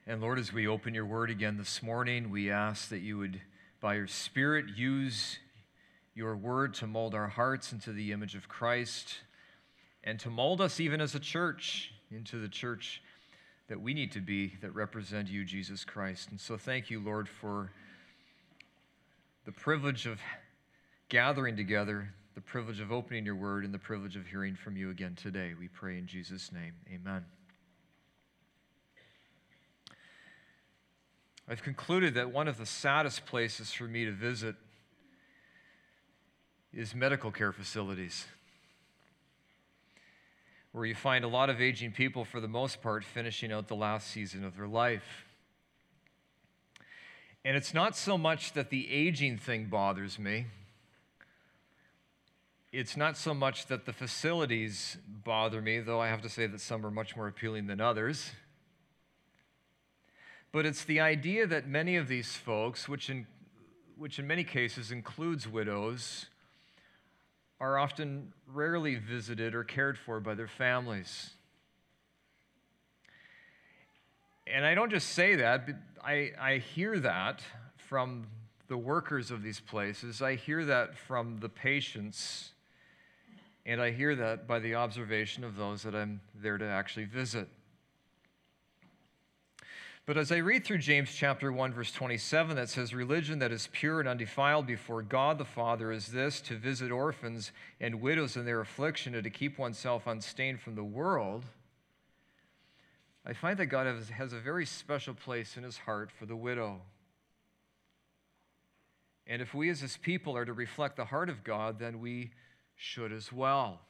And Lord, as we open your word again this morning, we ask that you would, by your Spirit, use your word to mold our hearts into the image of Christ and to mold us even as a church into the church that we need to be that represent you, Jesus Christ. And so thank you, Lord, for the privilege of gathering together, the privilege of opening your word, and the privilege of hearing from you again today. We pray in Jesus' name. Amen. I've concluded that one of the saddest places for me to visit is medical care facilities, where you find a lot of aging people, for the most part, finishing out the last season of their life. And it's not so much that the aging thing bothers me. It's not so much that the facilities bother me, though I have to say that some are much more appealing than others. But it's the idea that many of these folks, which in many cases includes widows, are often rarely visited or cared for by their families. And I don't just say that, but I hear that from the workers of these places. I hear that from the patients, and I hear that by the observation of those that I'm there to actually visit. But as I read through James chapter 1, verse 27, that says, "Religion that is pure and undefiled before God the Father is this, to visit orphans and widows in their affliction and to keep oneself unstained from the world," I find that God has a very special place in his heart for the widow. And if we as his people are to reflect the heart of God, then we should as well.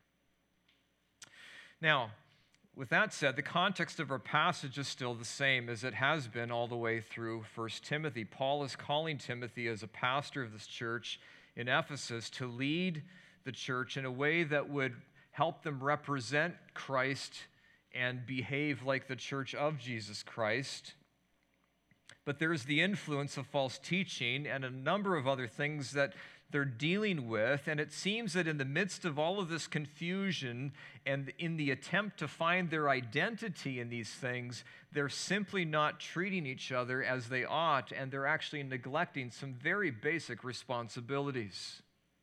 Now, with that said, the context of our passage is still the same as it has been all the way through 1 Timothy. Paul is calling Timothy as a pastor of this church in Ephesus to lead the church in a way that would help them represent Christ and behave like the church of Jesus Christ. But there's the influence of false teaching and a number of other things that they're dealing with, and it seems that in the midst of all of this confusion and in the attempt to find their identity in these things, they're simply not treating each other as they ought, and they're actually neglecting some very basic responsibilities.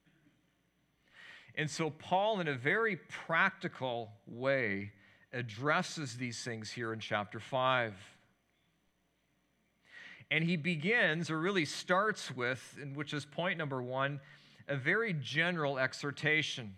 And so Paul, in a very practical way, addresses these things here in chapter 5. And he begins, or really starts with, and which is point number 1, a very general exhortation.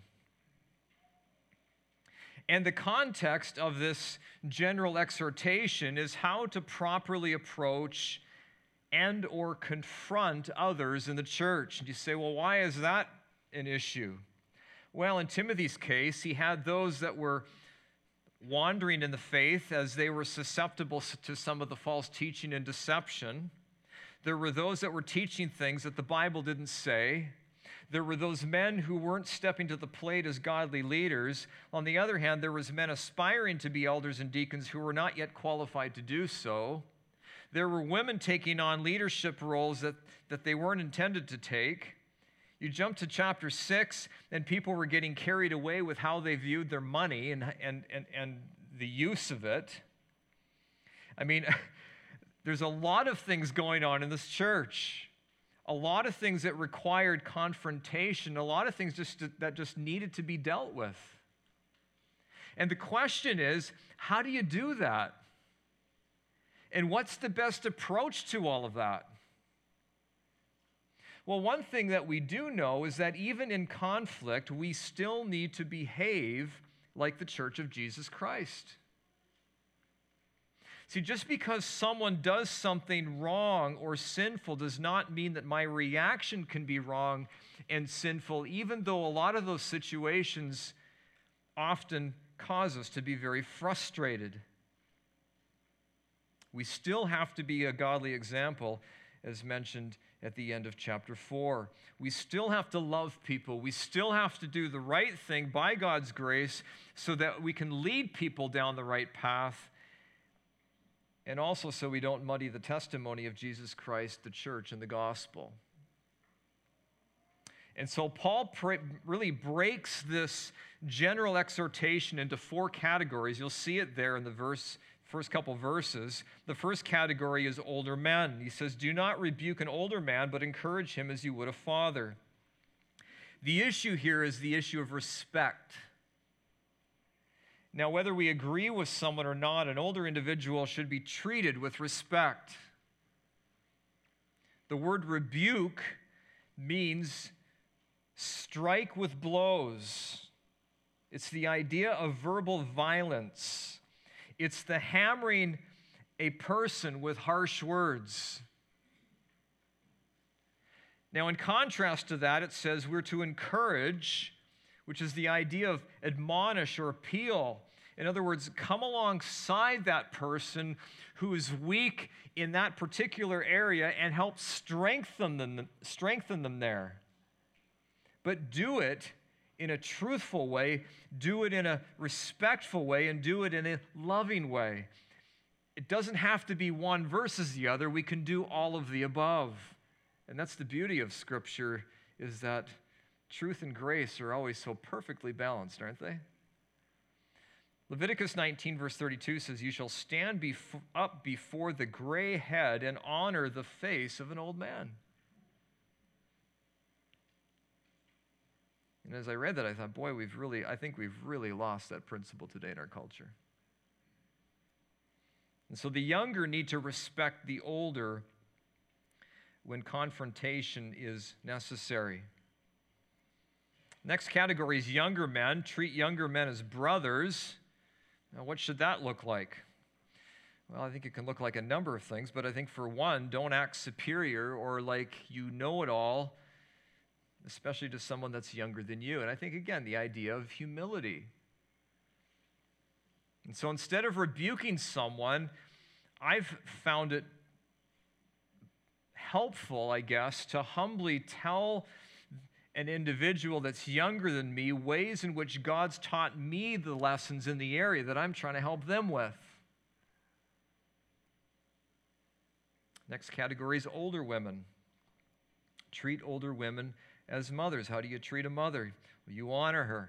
And the context of this general exhortation is how to properly approach and or confront others in the church. And you say, well, why is that an issue? Well, in Timothy's case, he had those that were wandering in the faith as they were susceptible to some of the false teaching and deception. There were those that were teaching things that the Bible didn't say. There were those men who weren't stepping to the plate as godly leaders. On the other hand, there was men aspiring to be elders and deacons who were not yet qualified to do so. There were women taking on leadership roles that they weren't intended to take. You jump to chapter 6, and people were getting carried away with how they viewed their money and the use of it. I mean, there's a lot of things going on in this church. A lot of things that required confrontation, a lot of things that just needed to be dealt with. And the question is, how do you do that? And what's the best approach to all of that? Well, one thing that we do know is that even in conflict, we still need to behave like the Church of Jesus Christ. See, just because someone does something wrong or sinful does not mean that my reaction can be wrong and sinful, even though a lot of those situations often cause us to be very frustrated. We still have to be a godly example, as mentioned at the end of chapter 4. We still have to love people. We still have to do the right thing by God's grace so that we can lead people down the right path, and also so we don't muddy the testimony of Jesus Christ, the church, and the gospel. And so Paul really breaks this general exhortation into 4 categories. You'll see it there in the first couple verses. The first category is older men. He says, do not rebuke an older man, but encourage him as you would a father. The issue here is the issue of respect. Now, whether we agree with someone or not, an older individual should be treated with respect. The word rebuke means strike with blows. It's the idea of verbal violence. It's the hammering a person with harsh words. Now, in contrast to that, it says we're to encourage, which is the idea of admonish or appeal. In other words, come alongside that person who is weak in that particular area and help strengthen them there. But do it in a truthful way, do it in a respectful way, and do it in a loving way. It doesn't have to be one versus the other. We can do all of the above. And that's the beauty of Scripture, is that truth and grace are always so perfectly balanced, aren't they? Leviticus 19, verse 32 says, you shall stand up before the gray head and honor the face of an old man. And as I read that, I thought, boy, I think we've really lost that principle today in our culture. And so the younger need to respect the older when confrontation is necessary. Next category is younger men. Treat younger men as brothers. Now, what should that look like? Well, I think it can look like a number of things, but I think for one, don't act superior or like you know it all, especially to someone that's younger than you. And I think, again, the idea of humility. And so instead of rebuking someone, I've found it helpful, I guess, to humbly tell an individual that's younger than me ways in which God's taught me the lessons in the area that I'm trying to help them with. Next category is older women. Treat older women as mothers. How do you treat a mother? Well, you honor her.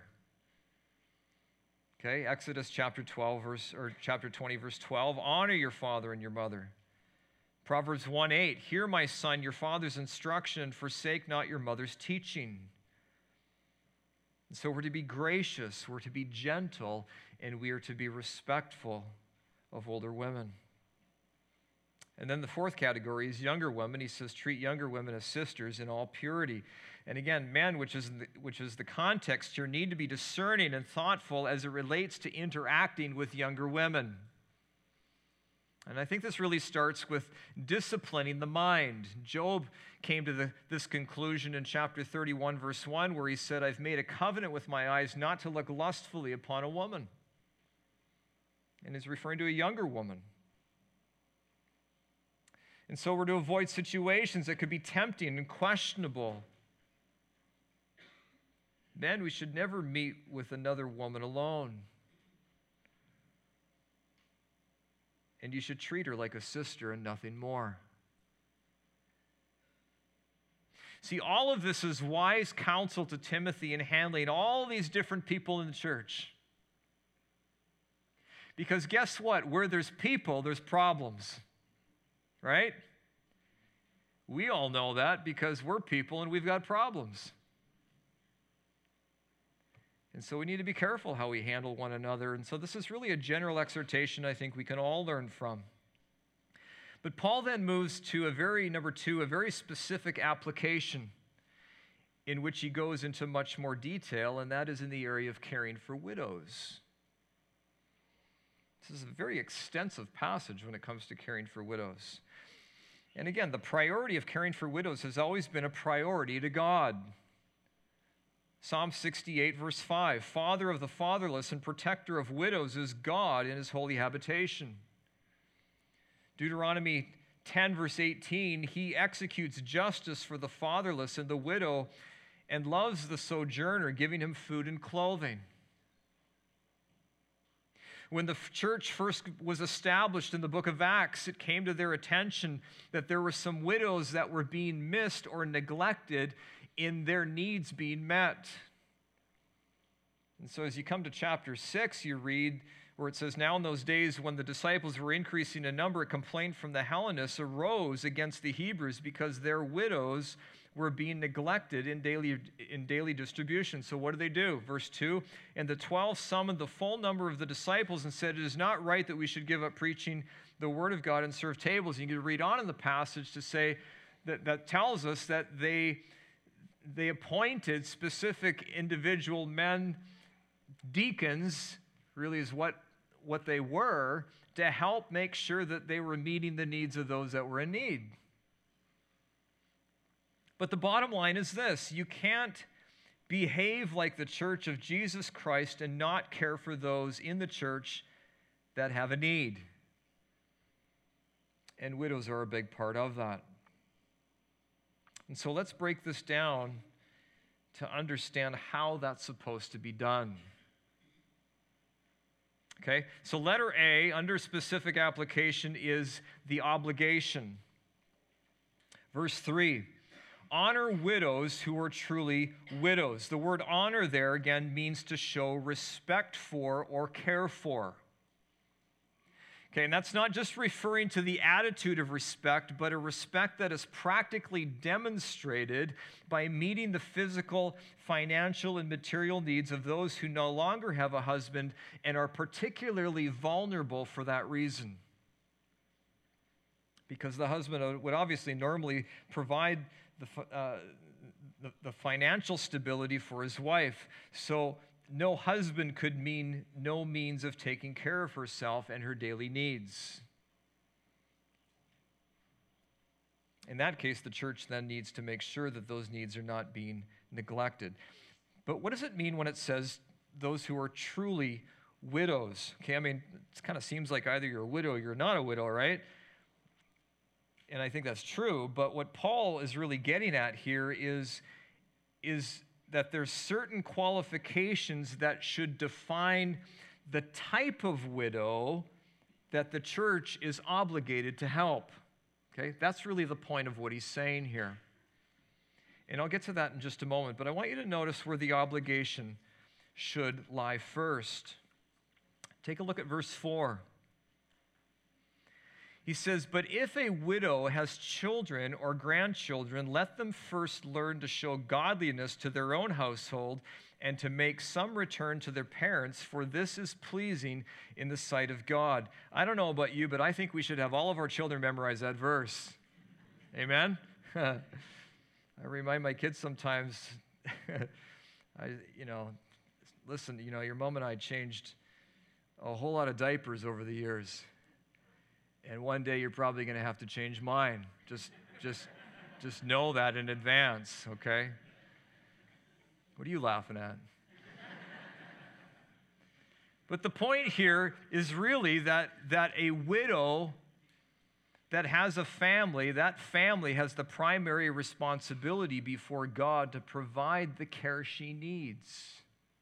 Okay, Exodus chapter 20, verse 12. Honor your father and your mother. Proverbs 1:8, hear, my son, your father's instruction, and forsake not your mother's teaching. And so we're to be gracious, we're to be gentle, and we are to be respectful of older women. And then the fourth category is younger women. He says, treat younger women as sisters in all purity. And again, men, which is the context here, need to be discerning and thoughtful as it relates to interacting with younger women. And I think this really starts with disciplining the mind. Job came to this conclusion in chapter 31, verse 1, where he said, I've made a covenant with my eyes not to look lustfully upon a woman. And he's referring to a younger woman. And so we're to avoid situations that could be tempting and questionable. Men, we should never meet with another woman alone. And you should treat her like a sister and nothing more. See, all of this is wise counsel to Timothy in handling all these different people in the church. Because guess what? Where there's people, there's problems. Right? We all know that because we're people and we've got problems. And so we need to be careful how we handle one another. And so this is really a general exhortation I think we can all learn from. But Paul then moves to number two, a very specific application in which he goes into much more detail, and that is in the area of caring for widows. This is a very extensive passage when it comes to caring for widows. And again, the priority of caring for widows has always been a priority to God. Psalm 68, verse 5, Father of the fatherless and protector of widows is God in his holy habitation. Deuteronomy 10, verse 18, he executes justice for the fatherless and the widow and loves the sojourner, giving him food and clothing. When the church first was established in the book of Acts, it came to their attention that there were some widows that were being missed or neglected in their needs being met. And so as you come to chapter 6, you read where it says, "Now in those days when the disciples were increasing in number, a complaint from the Hellenists arose against the Hebrews because their widows were being neglected in daily distribution." So what do? Verse 2, "And the 12 summoned the full number of the disciples and said, 'It is not right that we should give up preaching the word of God and serve tables.'" And you can read on in the passage to say that tells us that they appointed specific individual men, deacons, really is what they were, to help make sure that they were meeting the needs of those that were in need. But the bottom line is this: you can't behave like the church of Jesus Christ and not care for those in the church that have a need. And widows are a big part of that. And so let's break this down to understand how that's supposed to be done. Okay, so letter A, under specific application, is the obligation. Verse 3, "Honor widows who are truly widows." The word honor there, again, means to show respect for or care for. Okay, and that's not just referring to the attitude of respect, but a respect that is practically demonstrated by meeting the physical, financial, and material needs of those who no longer have a husband and are particularly vulnerable for that reason. Because the husband would obviously normally provide the financial stability for his wife. So no husband could mean no means of taking care of herself and her daily needs. In that case, the church then needs to make sure that those needs are not being neglected. But what does it mean when it says those who are truly widows? Okay, I mean, it kind of seems like either you're a widow or you're not a widow, right? And I think that's true, but what Paul is really getting at here is that there's certain qualifications that should define the type of widow that the church is obligated to help. Okay, that's really the point of what he's saying here. And I'll get to that in just a moment, but I want you to notice where the obligation should lie first. Take a look at verse 4. He says, "But if a widow has children or grandchildren, let them first learn to show godliness to their own household and to make some return to their parents, for this is pleasing in the sight of God." I don't know about you, but I think we should have all of our children memorize that verse. Amen? I remind my kids sometimes, listen, your mom and I changed a whole lot of diapers over the years. And one day you're probably going to have to change mine. Just know that in advance, okay? What are you laughing at? But the point here is really that a widow that has a family, that family has the primary responsibility before God to provide the care she needs.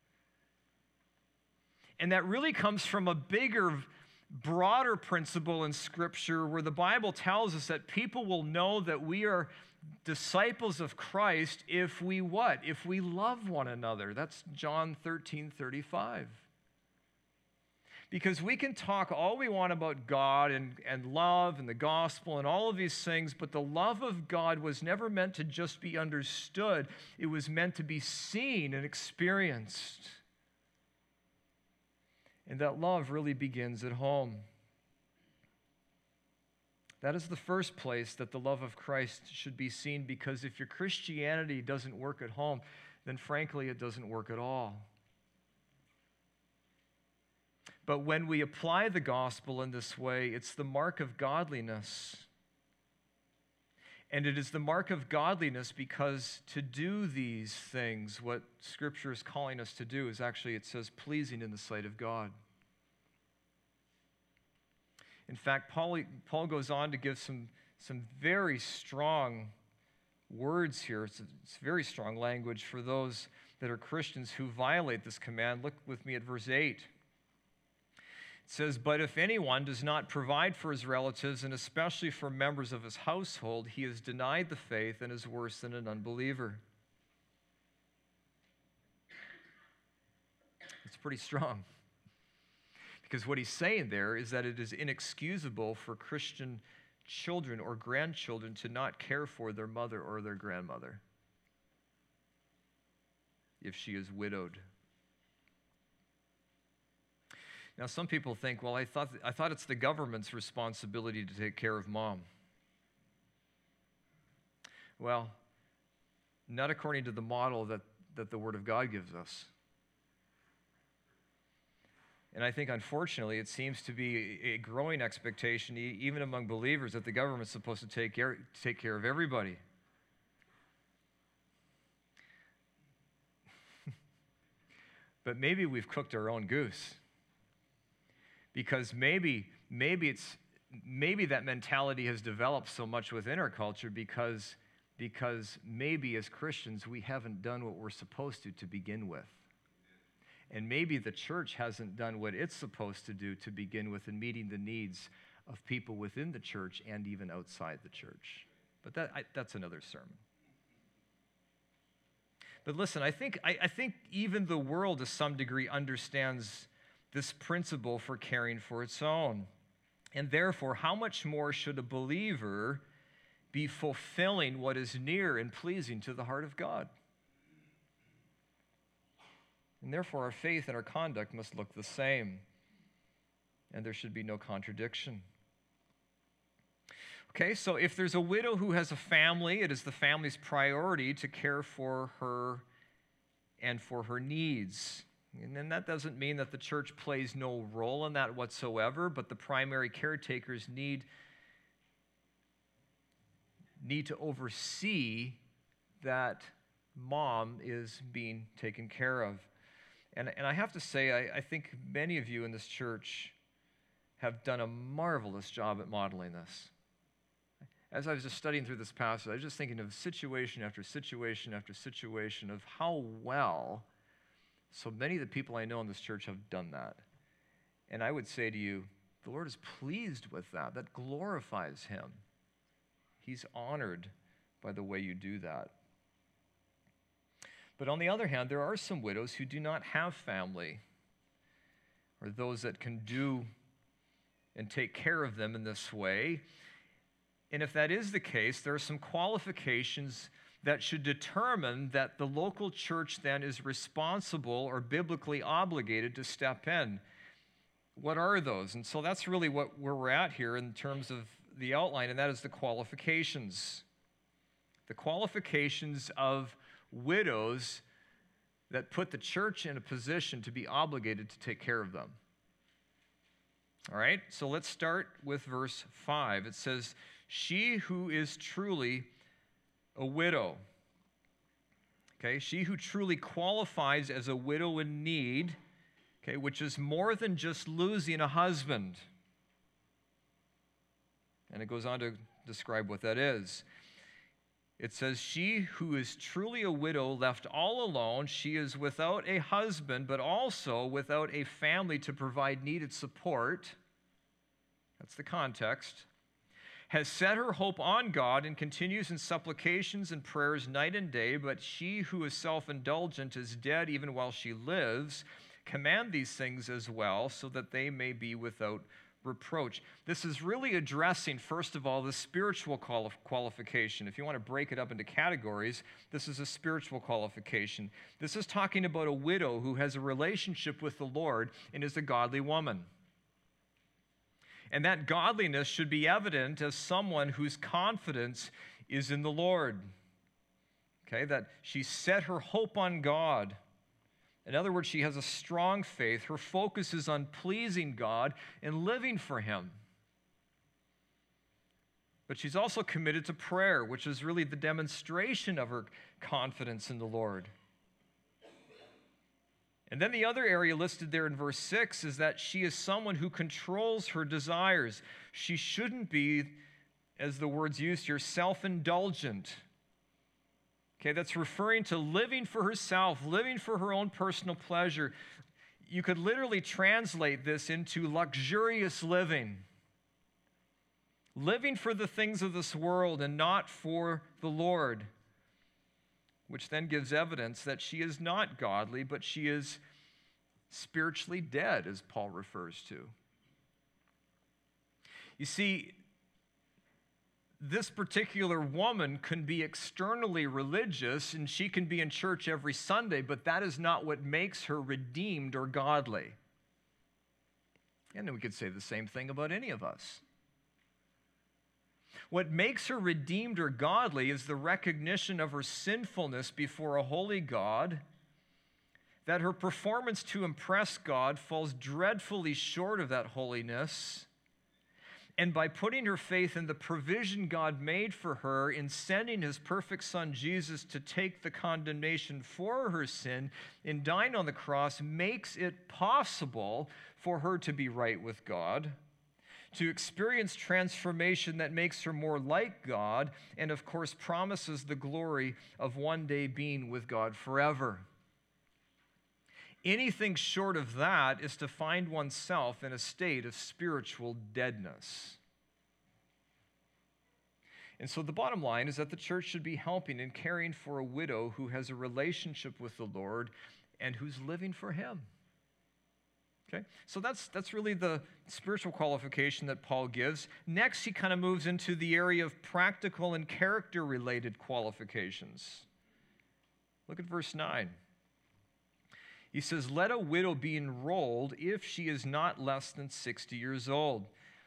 And that really comes from a bigger, broader principle in Scripture where the Bible tells us that people will know that we are disciples of Christ if we what? If we love one another. That's John 13:35. Because we can talk all we want about God and love and the gospel and all of these things, but the love of God was never meant to just be understood. It was meant to be seen and experienced. And that love really begins at home. That is the first place that the love of Christ should be seen, because if your Christianity doesn't work at home, then frankly, it doesn't work at all. But when we apply the gospel in this way, it's the mark of godliness. And it is the mark of godliness because to do these things, what Scripture is calling us to do, is actually, it says, pleasing in the sight of God. In fact, Paul goes on to give some very strong words here. It's very strong language for those that are Christians who violate this command. Look with me at verse 8. It says, "But if anyone does not provide for his relatives, and especially for members of his household, he has denied the faith and is worse than an unbeliever." It's pretty strong. Because what he's saying there is that it is inexcusable for Christian children or grandchildren to not care for their mother or their grandmother if she is widowed. Now, some people think, well, I thought it's the government's responsibility to take care of mom. Well, not according to the model that the Word of God gives us. And I think, unfortunately, it seems to be a growing expectation, even among believers, that the government's supposed to take care of everybody. But maybe we've cooked our own goose. Because maybe that mentality has developed so much within our culture because maybe as Christians we haven't done what we're supposed to begin with. And maybe the church hasn't done what it's supposed to do to begin with in meeting the needs of people within the church and even outside the church. But that's another sermon. But listen, I think even the world to some degree understands this principle for caring for its own. And therefore, how much more should a believer be fulfilling what is near and pleasing to the heart of God? And therefore, our faith and our conduct must look the same. And there should be no contradiction. Okay, so if there's a widow who has a family, it is the family's priority to care for her and for her needs. And then that doesn't mean that the church plays no role in that whatsoever, but the primary caretakers need to oversee that mom is being taken care of. And I have to say, I think many of you in this church have done a marvelous job at modeling this. As I was just studying through this passage, I was just thinking of situation after situation after situation of how well so many of the people I know in this church have done that. And I would say to you, the Lord is pleased with that. That glorifies Him. He's honored by the way you do that. But on the other hand, there are some widows who do not have family, or those that can do and take care of them in this way. And if that is the case, there are some qualifications that should determine that the local church then is responsible or biblically obligated to step in. What are those? And so that's really where we're at here in terms of the outline, and that is the qualifications. The qualifications of widows that put the church in a position to be obligated to take care of them. All right, so let's start with verse 5. It says, "She who is truly a widow." Okay, she who truly qualifies as a widow in need, okay, which is more than just losing a husband. And it goes on to describe what that is. It says, "She who is truly a widow left all alone, she is without a husband, but also without a family to provide needed support." That's the context. "Has set her hope on God and continues in supplications and prayers night and day, but she who is self-indulgent is dead even while she lives. Command these things as well, so that they may be without reproach." This is really addressing, first of all, the spiritual qualification. If you want to break it up into categories, this is a spiritual qualification. This is talking about a widow who has a relationship with the Lord and is a godly woman. And that godliness should be evident as someone whose confidence is in the Lord. Okay, that she set her hope on God. In other words, she has a strong faith. Her focus is on pleasing God and living for Him. But she's also committed to prayer, which is really the demonstration of her confidence in the Lord. And then the other area listed there in verse 6 is that she is someone who controls her desires. She shouldn't be, as the word's used here, self-indulgent. Okay, that's referring to living for herself, living for her own personal pleasure. You could literally translate this into luxurious living. Living for the things of this world and not for the Lord, which then gives evidence that she is not godly, but she is spiritually dead, as Paul refers to. You see, this particular woman can be externally religious and she can be in church every Sunday, but that is not what makes her redeemed or godly. And then we could say the same thing about any of us. What makes her redeemed or godly is the recognition of her sinfulness before a holy God, that her performance to impress God falls dreadfully short of that holiness, and by putting her faith in the provision God made for her in sending his perfect Son Jesus to take the condemnation for her sin in dying on the cross, makes it possible for her to be right with God, to experience transformation that makes her more like God, and of course promises the glory of one day being with God forever. Anything short of that is to find oneself in a state of spiritual deadness. And so the bottom line is that the church should be helping and caring for a widow who has a relationship with the Lord and who's living for him. Okay? So that's really the spiritual qualification that Paul gives. Next, he kind of moves into the area of practical and character-related qualifications. Look at verse 9. He says, let a widow be enrolled if she is not less than 60 years old.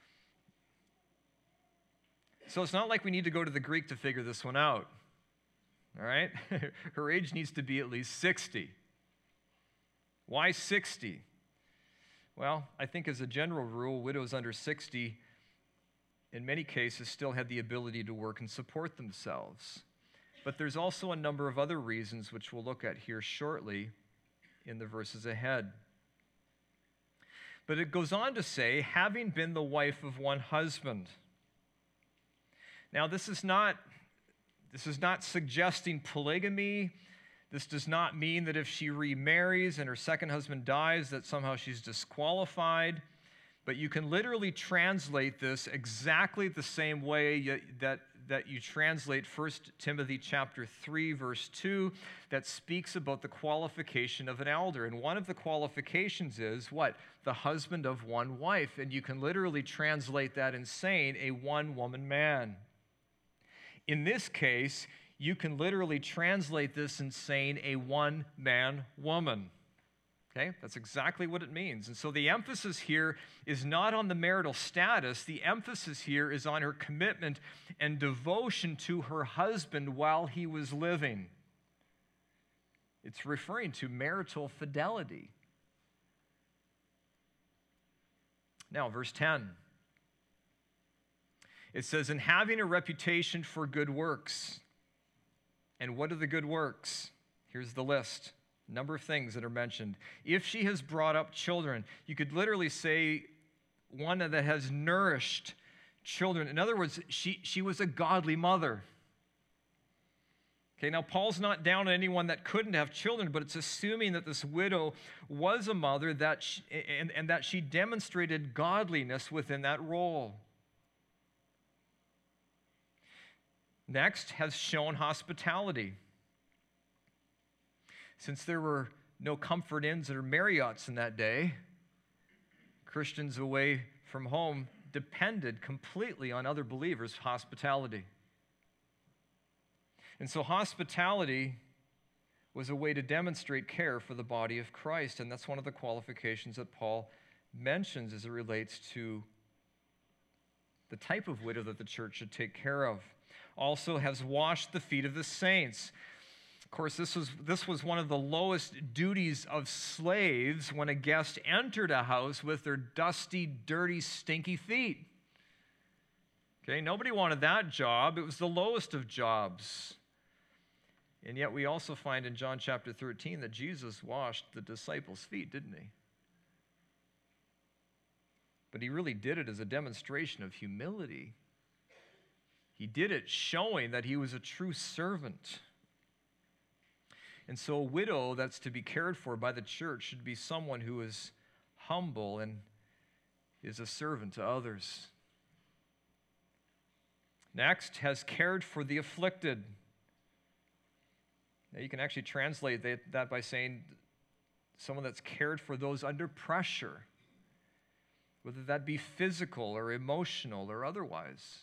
So it's not like we need to go to the Greek to figure this one out. All right? Her age needs to be at least 60. Why 60? Well, I think as a general rule, widows under 60, in many cases, still had the ability to work and support themselves. But there's also a number of other reasons, which we'll look at here shortly in the verses ahead. But it goes on to say, having been the wife of one husband. Now, this is not suggesting polygamy. This does not mean that if she remarries and her second husband dies, that somehow she's disqualified. But you can literally translate this exactly the same way that you translate 1 Timothy chapter 3, verse 2, that speaks about the qualification of an elder. And one of the qualifications is what? The husband of one wife. And you can literally translate that in saying a one-woman man. In this case, you can literally translate this in saying a one-man woman. Okay, that's exactly what it means. And so the emphasis here is not on the marital status. The emphasis here is on her commitment and devotion to her husband while he was living. It's referring to marital fidelity. Now, verse 10. It says, and having a reputation for good works. And what are the good works? Here's the list. Number of things that are mentioned. If she has brought up children, you could literally say one that has nourished children. In other words, she was a godly mother. Okay, now Paul's not down on anyone that couldn't have children, but it's assuming that this widow was a mother and that she demonstrated godliness within that role. Next, has shown hospitality. Since there were no Comfort Inns or Marriotts in that day, Christians away from home depended completely on other believers' hospitality. And so hospitality was a way to demonstrate care for the body of Christ, and that's one of the qualifications that Paul mentions as it relates to the type of widow that the church should take care of. Also has washed the feet of the saints. Of course, this was one of the lowest duties of slaves when a guest entered a house with their dusty, dirty, stinky feet. Okay, nobody wanted that job. It was the lowest of jobs. And yet we also find in John chapter 13 that Jesus washed the disciples' feet, didn't he? But he really did it as a demonstration of humility. He did it showing that he was a true servant. And so a widow that's to be cared for by the church should be someone who is humble and is a servant to others. Next, has cared for the afflicted. Now you can actually translate that by saying someone that's cared for those under pressure, whether that be physical or emotional or otherwise.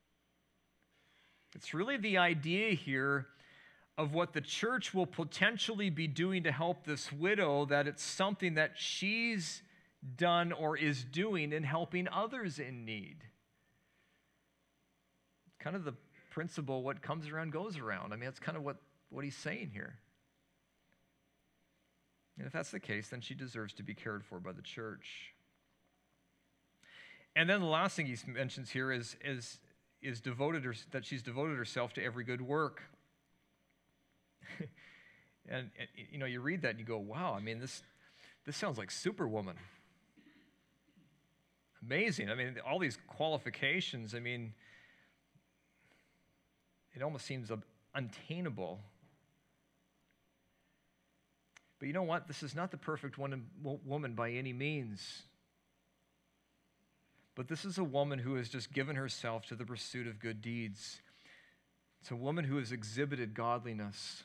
It's really the idea here of what the church will potentially be doing to help this widow, that it's something that she's done or is doing in helping others in need. Kind of the principle, what comes around goes around. I mean, that's kind of what he's saying here. And if that's the case, then she deserves to be cared for by the church. And then the last thing he mentions here is that she's devoted herself to every good work. and you read that and you go, wow, I mean, this sounds like Superwoman. Amazing. I mean, all these qualifications, I mean, it almost seems unattainable. But you know what? This is not the perfect woman by any means. But this is a woman who has just given herself to the pursuit of good deeds. It's a woman who has exhibited godliness.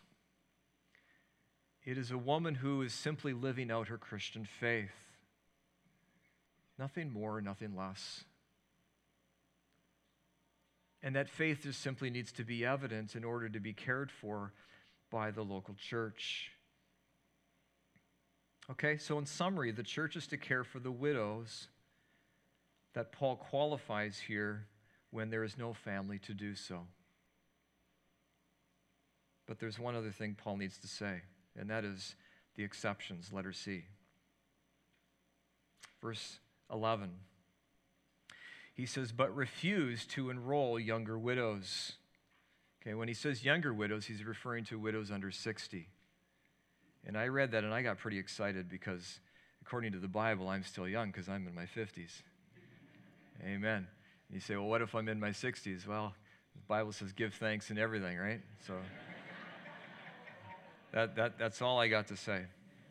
It is a woman who is simply living out her Christian faith. Nothing more, nothing less. And that faith just simply needs to be evident in order to be cared for by the local church. Okay, so in summary, the church is to care for the widows that Paul qualifies here when there is no family to do so. But there's one other thing Paul needs to say, and that is the exceptions, letter C. Verse 11. He says, but refuse to enroll younger widows. Okay, when he says younger widows, he's referring to widows under 60. And I read that and I got pretty excited because according to the Bible, I'm still young because I'm in my 50s. Amen. And you say, well, what if I'm in my 60s? Well, the Bible says give thanks in everything, right? So that's all I got to say.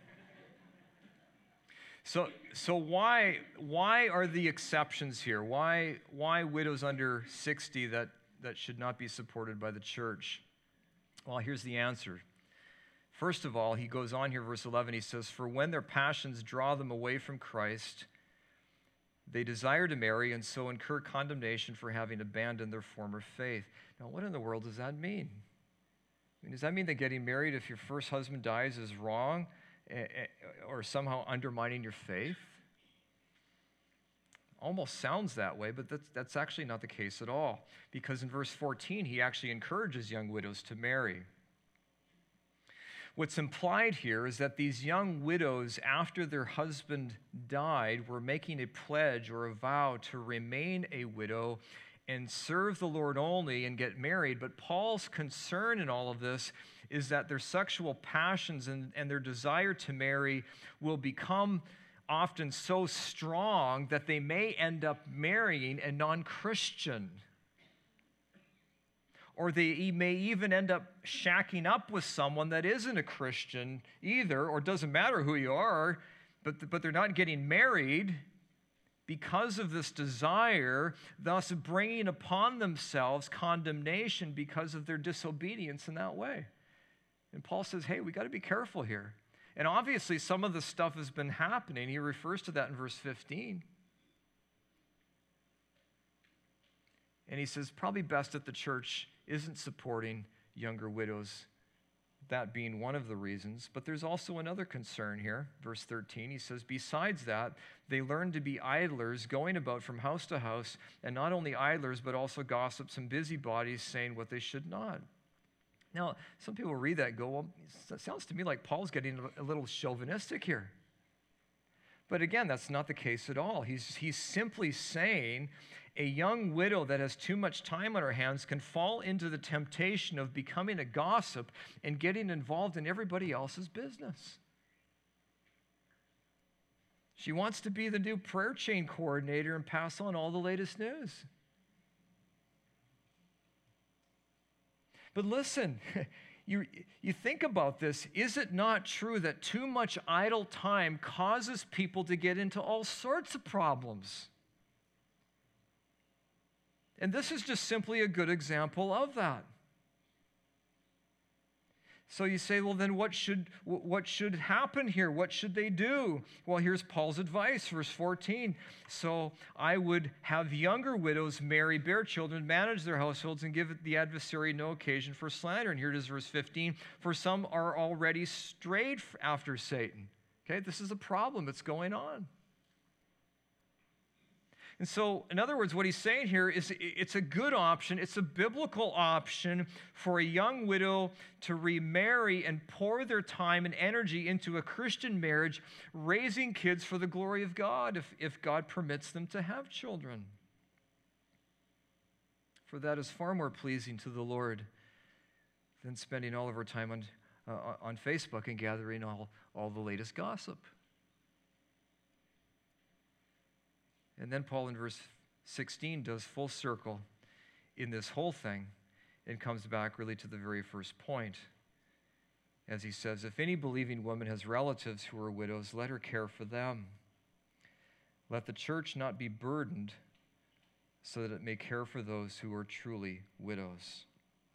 So why are the exceptions here? Why widows under 60 that should not be supported by the church? Well, here's the answer. First of all, he goes on here, verse 11, he says, for when their passions draw them away from Christ, they desire to marry and so incur condemnation for having abandoned their former faith. Now, what in the world does that mean? I mean, does that mean that getting married if your first husband dies is wrong or somehow undermining your faith? Almost sounds that way, but that's actually not the case at all. Because in verse 14, he actually encourages young widows to marry. What's implied here is that these young widows, after their husband died, were making a pledge or a vow to remain a widow and serve the Lord only and get married. But Paul's concern in all of this is that their sexual passions and their desire to marry will become often so strong that they may end up marrying a non-Christian. Or they may even end up shacking up with someone that isn't a Christian either, or doesn't matter who you are, but they're not getting married because of this desire, thus bringing upon themselves condemnation because of their disobedience in that way. And Paul says, hey, we got to be careful here. And obviously some of this stuff has been happening. He refers to that in verse 15. And he says, probably best that the church isn't supporting younger widows, that being one of the reasons. But there's also another concern here. Verse 13, he says, besides that, they learn to be idlers, going about from house to house, and not only idlers, but also gossips and busybodies, saying what they should not. Now, some people read that and go, well, it sounds to me like Paul's getting a little chauvinistic here. But again, that's not the case at all. He's simply saying a young widow that has too much time on her hands can fall into the temptation of becoming a gossip and getting involved in everybody else's business. She wants to be the new prayer chain coordinator and pass on all the latest news. But listen, you think about this. Is it not true that too much idle time causes people to get into all sorts of problems? And this is just simply a good example of that. So you say, well, then what should happen here? What should they do? Well, here's Paul's advice, verse 14. So I would have younger widows marry, bear children, manage their households, and give the adversary no occasion for slander. And here it is, verse 15. For some are already strayed after Satan. Okay, this is a problem that's going on. And so, in other words, what he's saying here is it's a good option, it's a biblical option for a young widow to remarry and pour their time and energy into a Christian marriage, raising kids for the glory of God, if God permits them to have children. For that is far more pleasing to the Lord than spending all of our time on Facebook and gathering all the latest gossip. And then Paul in verse 16 does full circle in this whole thing and comes back really to the very first point. As he says, if any believing woman has relatives who are widows, let her care for them. Let the church not be burdened so that it may care for those who are truly widows.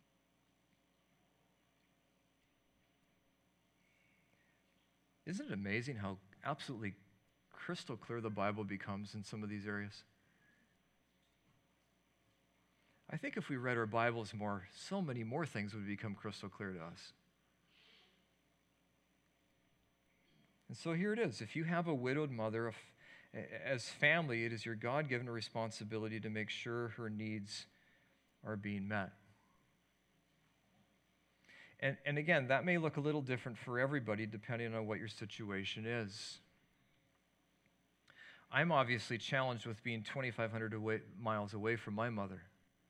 Isn't it amazing how absolutely crystal clear the Bible becomes in some of these areas? I think if we read our Bibles more, so many more things would become crystal clear to us. And so here it is. If you have a widowed mother, as family, it is your God-given responsibility to make sure her needs are being met. And again, that may look a little different for everybody depending on what your situation is. I'm obviously challenged with being 2,500 miles away from my mother.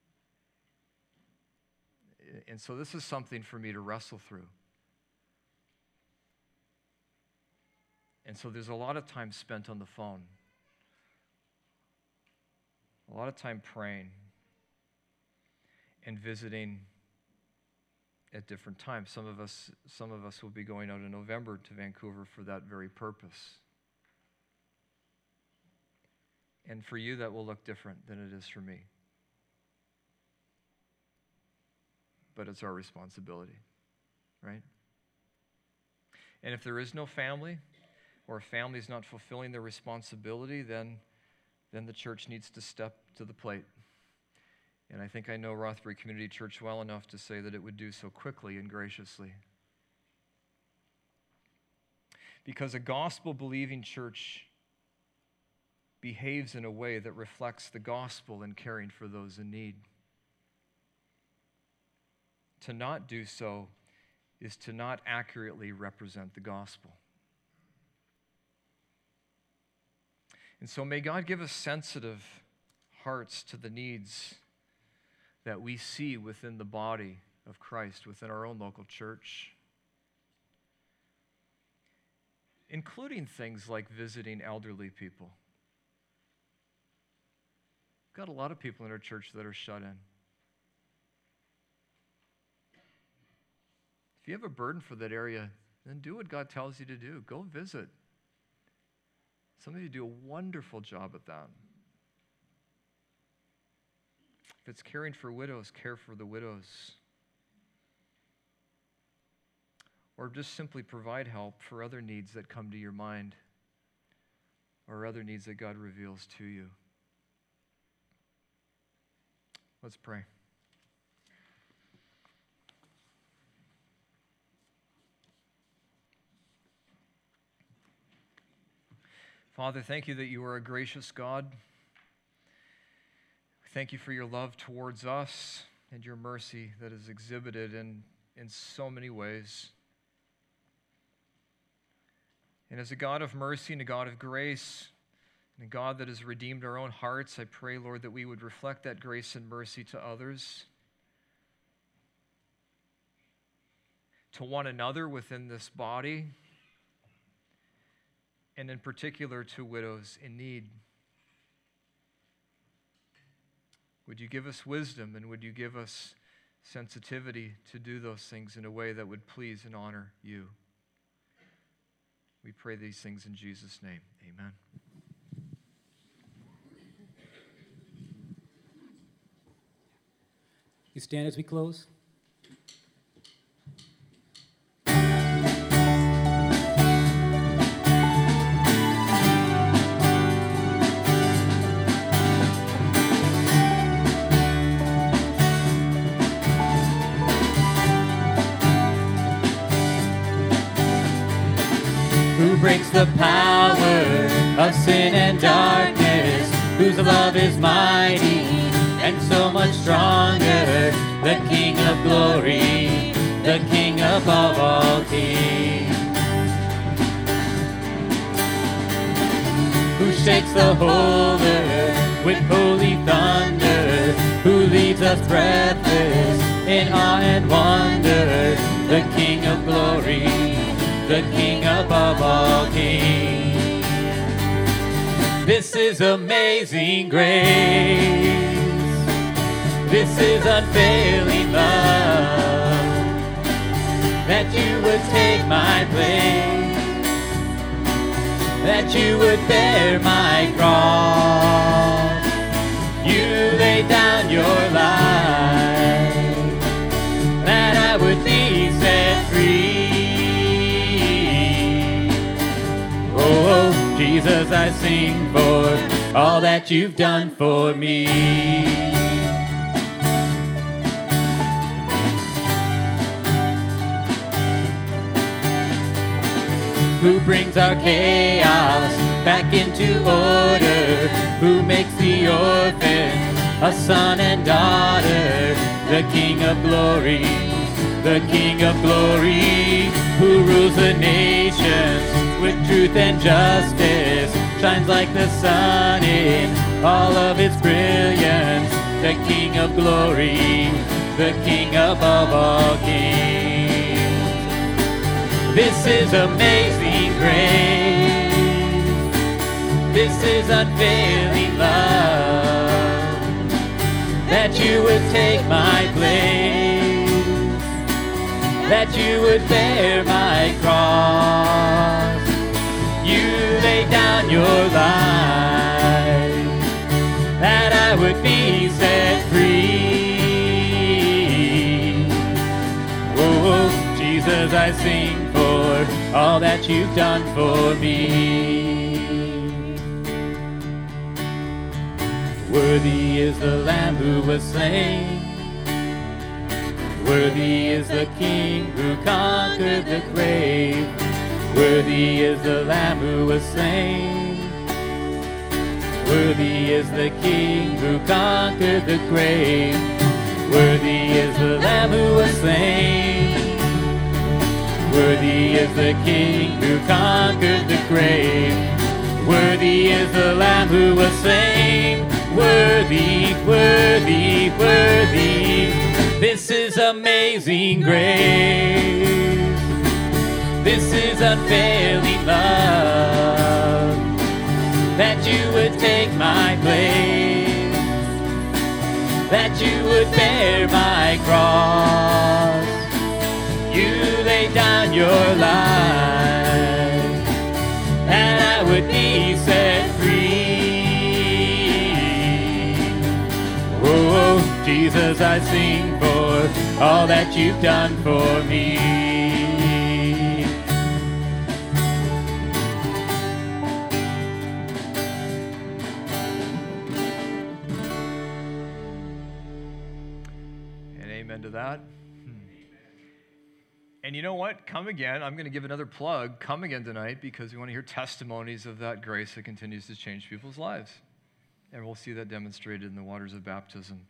And so this is something for me to wrestle through. And so there's a lot of time spent on the phone, a lot of time praying and visiting at different times. Some of us will be going out in November to Vancouver for that very purpose. And for you, that will look different than it is for me. But it's our responsibility, right? And if there is no family, or a family is not fulfilling their responsibility, then the church needs to step to the plate. And I think I know Rothbury Community Church well enough to say that it would do so quickly and graciously. Because a gospel-believing church behaves in a way that reflects the gospel in caring for those in need. To not do so is to not accurately represent the gospel. And so may God give us sensitive hearts to the needs that we see within the body of Christ, within our own local church, including things like visiting elderly people. We've got a lot of people in our church that are shut in. If you have a burden for that area, then do what God tells you to do. Go visit. Some of you do a wonderful job at that. If it's caring for widows, care for the widows. Or just simply provide help for other needs that come to your mind or other needs that God reveals to you. Let's pray. Father, thank you that you are a gracious God. Thank you for your love towards us and your mercy that is exhibited in so many ways. And as a God of mercy and a God of grace, and a God that has redeemed our own hearts, I pray, Lord, that we would reflect that grace and mercy to others, to one another within this body, and in particular to widows in need. Would you give us wisdom, and would you give us sensitivity to do those things in a way that would please and honor you? We pray these things in Jesus' name. Amen. You stand as we close. the power of sin and darkness, whose love is mighty and so much stronger, the King of glory, the King above all kings, who shakes the whole earth with holy thunder, who leaves us breathless in awe and wonder, the King of glory, the King above all kings. This is amazing grace. This is unfailing love, that you would take my place, that you would bear my cross. You laid down your life, that I would be set free. Oh, Jesus, I sing for all that you've done for me. Who brings our chaos back into order, who makes the orphan a son and daughter, the King of glory, the King of glory, who rules the nations with truth and justice, shines like the sun in all of its brilliance, the King of glory, the King above all kings. This is amazing grace. This is unfailing love, that you would take my place, that you would bear my cross. You laid down your life, that I would be set free. Oh, Jesus, I sing for all that you've done for me. Worthy is the Lamb who was slain. Worthy is the King who conquered the grave. Worthy is the Lamb who was slain. Worthy is the King who conquered the grave. Worthy is the Lamb who was slain. Worthy is the King who conquered the grave. Worthy is the Lamb who was slain. Worthy, worthy, worthy. This is amazing grace. This is unfailing love, that you would take my place, that you would bear my cross. You laid down your life, and I would be set free. Oh, Jesus, I sing for all that you've done for me. And amen to that. And you know what? Come again. I'm going to give another plug. Come again tonight, because we want to hear testimonies of that grace that continues to change people's lives. And we'll see that demonstrated in the waters of baptism.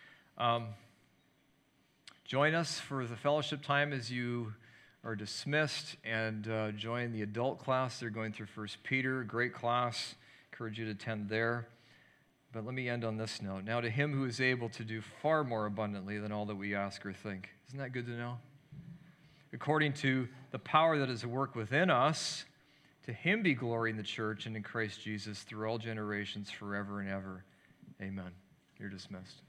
Join us for the fellowship time as you are dismissed, and join the adult class. They're going through 1 Peter, great class. Encourage you to attend there. But let me end on this note. Now, to him who is able to do far more abundantly than all that we ask or think. Isn't that good to know? According to the power that is at work within us, to him be glory in the church and in Christ Jesus through all generations, forever and ever. Amen. You're dismissed.